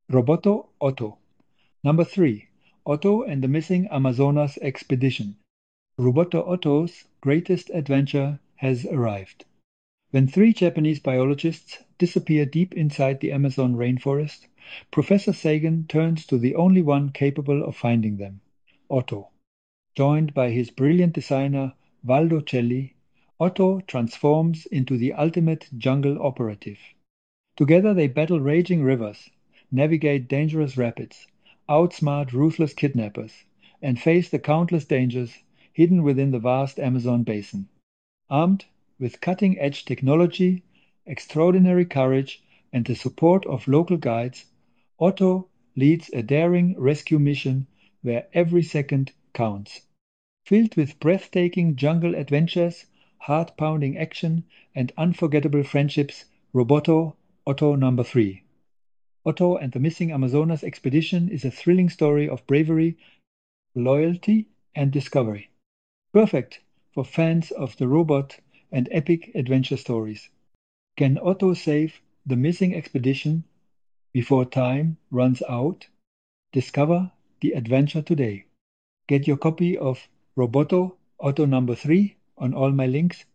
Roboto Otto. Number 3. Otto and the Missing Amazonas Expedition. Roboto Otto's greatest adventure has arrived. When three Japanese biologists disappear deep inside the Amazon rainforest, Professor Sagan turns to the only one capable of finding them, Otto. Joined by his brilliant designer Waldo Celli, Otto transforms into the ultimate jungle operative. Together they battle raging rivers, navigate dangerous rapids, outsmart ruthless kidnappers, and face the countless dangers hidden within the vast Amazon basin. Armed with cutting-edge technology, extraordinary courage, and the support of local guides, Otto leads a daring rescue mission where every second counts. Filled with breathtaking jungle adventures, heart-pounding action, and unforgettable friendships, Roboto Otto Number 3. Otto and the Missing Amazonas Expedition is a thrilling story of bravery, loyalty, and discovery. Perfect for fans of the robot and epic adventure stories. Can Otto save the missing expedition before time runs out? Discover the adventure today. Get your copy of Roboto Otto Number 3 on all my links